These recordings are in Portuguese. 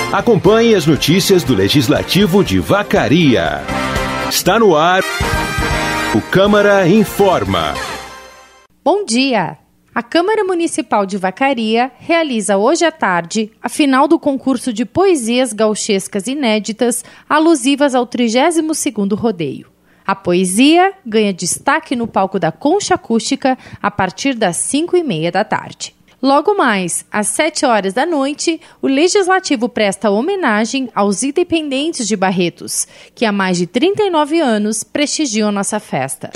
Acompanhe as notícias do Legislativo de Vacaria. Está no ar o Câmara Informa. Bom dia! A Câmara Municipal de Vacaria realiza hoje à tarde a final do concurso de poesias gauchescas inéditas alusivas ao 32º rodeio. A poesia ganha destaque no palco da Concha Acústica a partir das 5h30 da tarde. Logo mais, às 7h da noite, o Legislativo presta homenagem aos independentes de Barretos, que há mais de 39 anos prestigiam nossa festa.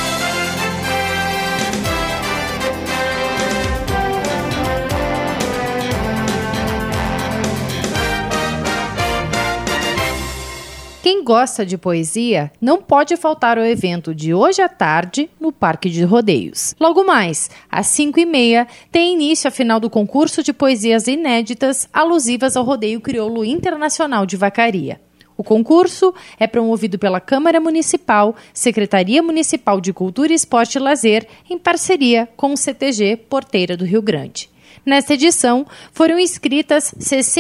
Quem gosta de poesia não pode faltar ao evento de hoje à tarde no Parque de Rodeios. Logo mais, às 5h30, tem início a final do concurso de poesias inéditas alusivas ao Rodeio Crioulo Internacional de Vacaria. O concurso é promovido pela Câmara Municipal, Secretaria Municipal de Cultura, Esporte e Lazer, em parceria com o CTG Porteira do Rio Grande. Nesta edição, foram inscritas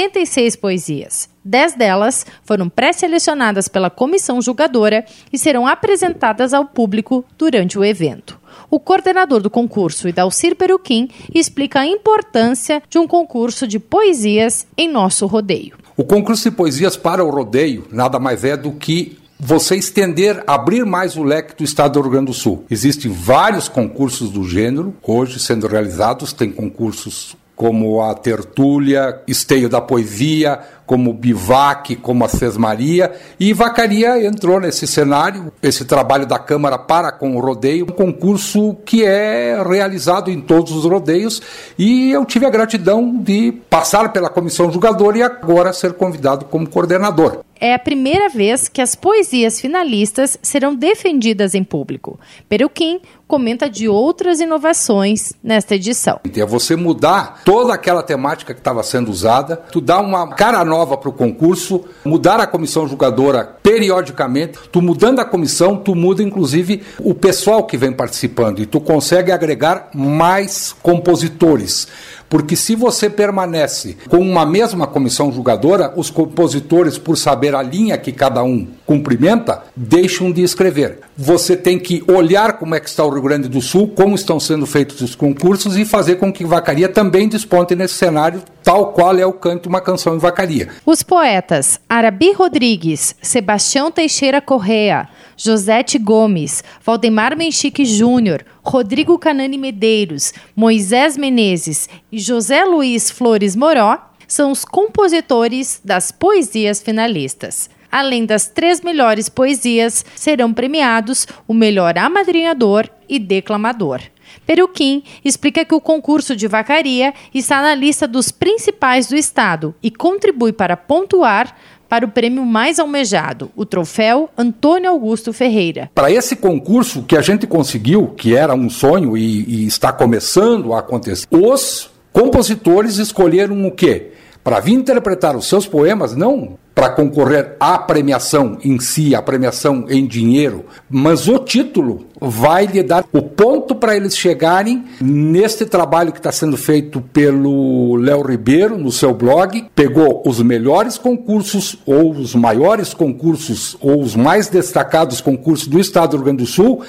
66 poesias. 10 delas foram pré-selecionadas pela comissão julgadora e serão apresentadas ao público durante o evento. O coordenador do concurso, Idalcir Peruquim, explica a importância de um concurso de poesias em nosso rodeio. O concurso de poesias para o rodeio nada mais é do que você estender, abrir mais o leque do estado do Rio Grande do Sul. Existem vários concursos do gênero hoje sendo realizados, tem concursos como a Tertúlia, Esteio da Poesia, como o Bivac, como a Sesmaria, e Vacaria entrou nesse cenário, esse trabalho da Câmara para com o rodeio, um concurso que é realizado em todos os rodeios, e eu tive a gratidão de passar pela comissão julgadora e agora ser convidado como coordenador. É a primeira vez que as poesias finalistas serão defendidas em público. Peruquim comenta de outras inovações nesta edição. É você mudar toda aquela temática que estava sendo usada, tu dá uma cara nova para o concurso, mudar a comissão julgadora periodicamente, tu mudando a comissão, tu muda inclusive o pessoal que vem participando e tu consegue agregar mais compositores. Porque se você permanece com uma mesma comissão julgadora, os compositores, por saber a linha que cada um cumprimenta, deixam de escrever. Você tem que olhar como é que está o Rio Grande do Sul, como estão sendo feitos os concursos e fazer com que Vacaria também desponte nesse cenário, tal qual é o Cante uma Canção em Vacaria. Os poetas Arabi Rodrigues, Sebastião Teixeira Correa, Josete Gomes, Valdemar Menchique Júnior, Rodrigo Canani Medeiros, Moisés Menezes e José Luiz Flores Moró são os compositores das poesias finalistas. Além das 3 melhores poesias, serão premiados o melhor amadrinhador e declamador. Peruquim explica que o concurso de Vacaria está na lista dos principais do estado e contribui para pontuar para o prêmio mais almejado, o troféu Antônio Augusto Ferreira. Para esse concurso que a gente conseguiu, que era um sonho e está começando a acontecer, os compositores escolheram o quê? Para vir interpretar os seus poemas, não para concorrer à premiação em si, a premiação em dinheiro, mas o título vai lhe dar o ponto para eles chegarem neste trabalho que está sendo feito pelo Léo Ribeiro no seu blog. Pegou os melhores concursos, ou os maiores concursos, ou os mais destacados concursos do estado do Rio Grande do Sul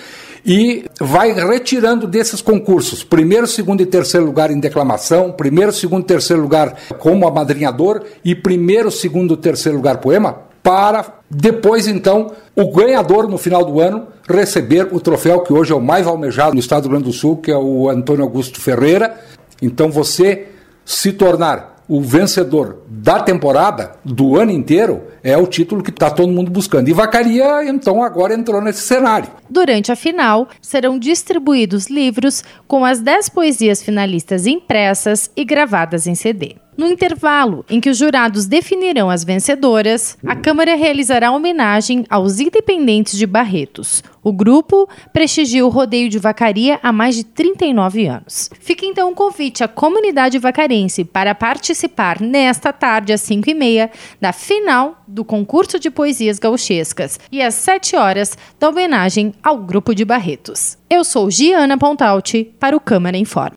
e vai retirando desses concursos primeiro, segundo e terceiro lugar em declamação, primeiro, segundo e terceiro lugar como amadrinhador e primeiro, segundo e terceiro lugar poema, para depois então o ganhador no final do ano receber o troféu que hoje é o mais almejado no estado do Rio Grande do Sul, que é o Antônio Augusto Ferreira. Então você se tornar o vencedor da temporada, do ano inteiro, é o título que está todo mundo buscando. E Vacaria, então, agora entrou nesse cenário. Durante a final, serão distribuídos livros com as 10 poesias finalistas impressas e gravadas em CD. No intervalo em que os jurados definirão as vencedoras, a Câmara realizará homenagem aos independentes de Barretos. O grupo prestigia o rodeio de Vacaria há mais de 39 anos. Fica então um convite à comunidade vacarense para participar nesta tarde às 5h30 da final do concurso de poesias gauchescas e às 7h da homenagem ao grupo de Barretos. Eu sou Giana Pontalti para o Câmara Informa.